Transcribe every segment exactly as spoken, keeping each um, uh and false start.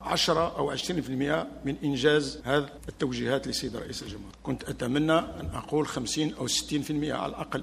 عشرة أو عشرين بالمئة من إنجاز هذه التوجيهات لسيد رئيس الجمهورية. كنت أتمنى أن أقول خمسين أو ستين بالمئة على الأقل.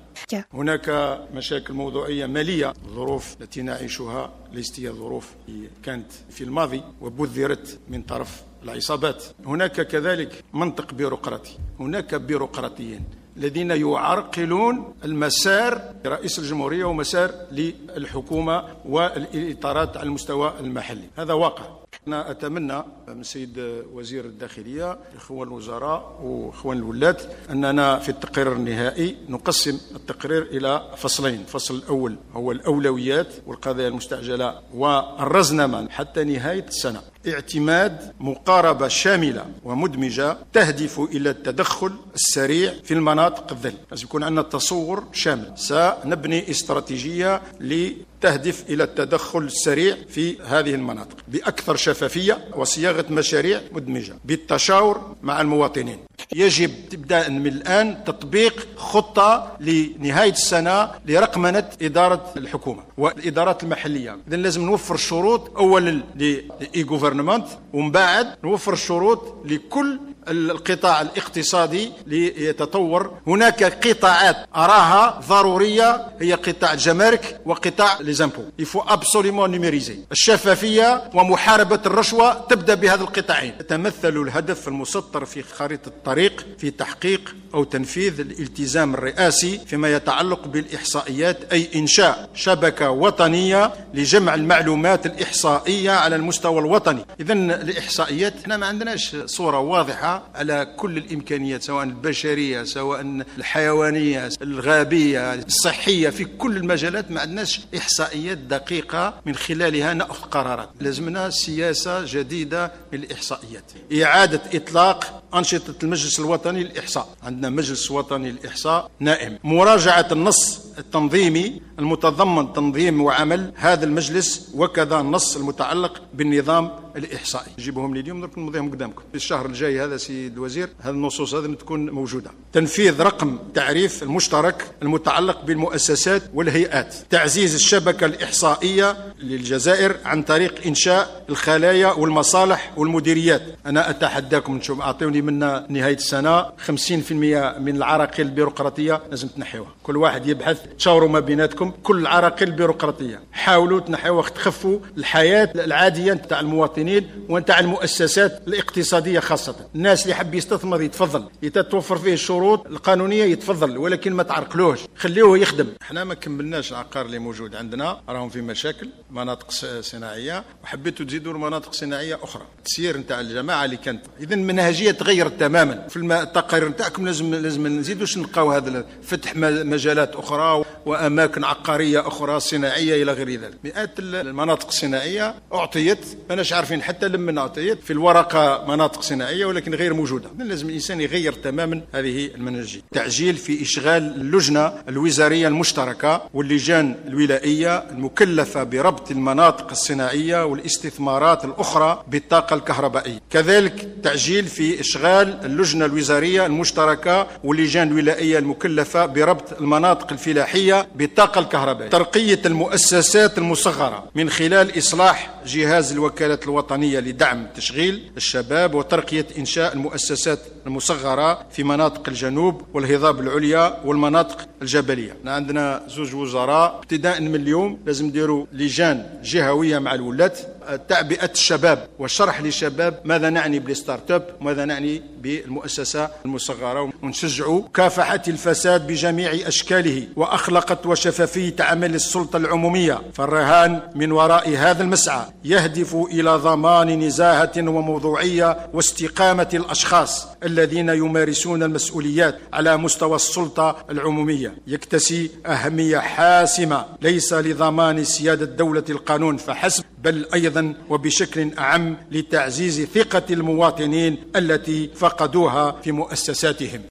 هناك مشاكل موضوعية مالية، الظروف التي نعيشها ليست هي الظروف كانت في الماضي وبذرت من طرف العصابات. هناك كذلك منطق بيروقراطي، هناك بيروقراطيين الذين يعرقلون المسار لرئيس الجمهورية ومسار للحكومة والإطارات على المستوى المحلي. هذا واقع. أنا أتمنى من السيد وزير الداخلية، إخوان الوزراء وإخوان الولاة، أننا في التقرير النهائي نقسم التقرير إلى فصلين. الفصل الأول هو الأولويات والقضايا المستعجلة والرزنامة حتى نهاية السنة، اعتماد مقاربة شاملة ومدمجة تهدف إلى التدخل السريع في المناطق الذليلة. لازم يكون عندنا تصور شامل. سنبني استراتيجية لتهدف إلى التدخل السريع في هذه المناطق بأكثر شفافية وصياغة مشاريع مدمجة بالتشاور مع المواطنين. يجب ابتداء من الآن تطبيق خطة لنهاية السنة لرقمنة إدارة الحكومة والإدارات المحلية. إذن لازم نوفر الشروط أولا لإي غوفرنمنت، ومن بعد نوفر الشروط لكل القطاع الاقتصادي ليتطور. هناك قطاعات أراها ضرورية، هي قطاع الجمارك وقطاع ليزامبو. يفو ابسوليمون نيميريزي. الشفافية ومحاربة الرشوة تبدأ بهذا القطاعين. يتمثل الهدف المسطر في خريطة الطريق في تحقيق أو تنفيذ الالتزام الرئاسي فيما يتعلق بالإحصائيات، أي إنشاء شبكة وطنية لجمع المعلومات الإحصائية على المستوى الوطني. إذن الإحصائيات احنا ما عندناش صورة واضحة على كل الإمكانيات، سواء البشرية سواء الحيوانية الغابية الصحية، في كل المجالات ما عندناش إحصائيات دقيقة من خلالها نأخذ قرارات. لازمنا سياسة جديدة للإحصائيات. إعادة إطلاق أنشطة المجلس الوطني للإحصاء، عندنا مجلس وطني للإحصاء نائم. مراجعة النص التنظيمي المتضمن تنظيم وعمل هذا المجلس، وكذا النص المتعلق بالنظام الإحصائي. نجيبهم لي اليوم نركن نوضعهم قدامكم في الشهر الجاي هذا سيد الوزير. هذه النصوص هذه تكون موجودة. تنفيذ رقم تعريف المشترك المتعلق بالمؤسسات والهيئات. تعزيز الشبكة الإحصائية للجزائر عن طريق إنشاء الخلايا والمصالح والمديريات. أنا أتحداكم أنتم أعطوني منا نهاية السنة خمسين بالمئة من العراقيل البيروقراطية لازم تنحيوها. كل واحد يبحث، تشاوروا ما بيناتكم، كل العراقيل البيروقراطية حاولوا تنحيوها، تخفوا الحياة العادية نتاع المواطنين ونتاع المؤسسات الاقتصادية خاصة. الناس اللي حب يستثمر يتفضل، يتوفر فيه الشروط القانونية يتفضل، ولكن ما تعرقلوش، خليوه يخدم. احنا ما كملناش العقار اللي موجود عندنا، راهم في مشاكل مناطق صناعية، وحبيتوا تزيدوا مناطق صناعية أخرى. التسيير نتاع الجماعة اللي كانت، إذن المنهجية تغيرت تماما. في التقارير نتاعكم لازم لازم نزيدوش نلقاو هذا فتح مجالات أخرى وأماكن عقارية أخرى صناعية إلى غير ذلك. مئات المناطق الصناعية أعطيت، ماناش عارفين حتى لما أعطيت في الورقة مناطق صناعية ولكن غير موجودة. لازم الإنسان يغير تماما هذه المنهجية. تعجيل في إشغال اللجنة الوزارية المشتركة واللجان الولائية المكلفة بربط المناطق الصناعية والاستثمارات الأخرى بالطاقة الكهربائية. كذلك تعجيل في إشغال اللجنة الوزارية المشتركة واللجان الولائية المكلفة بربط المناطق الفلاحية بالطاقة الكهربائية. ترقية المؤسسات المصغرة من خلال إصلاح جهاز الوكالة الوطنية لدعم تشغيل الشباب وترقية إنشاء المؤسسات المصغرة في مناطق الجنوب والهضاب العليا والمناطق الجبلية. عندنا زوج وزراء ابتداء من اليوم لازم نديروا لجان جهوية مع الولاة، تعبئة الشباب والشرح للشباب ماذا نعني بالستارت اب وماذا نعني بالمؤسسة المصغرة، ونشجعوا مكافحة الفساد بجميع أشكاله وأخلاقة وشفافية عمل السلطة العمومية. فالرهان من وراء هذا المسعى يهدف إلى ضمان نزاهة وموضوعية واستقامة الأشخاص الذين يمارسون المسؤوليات على مستوى السلطة العمومية. يكتسي أهمية حاسمة ليس لضمان سيادة دولة القانون فحسب، بل أيضا وبشكل أعم لتعزيز ثقة المواطنين التي فقدوها في مؤسساتهم.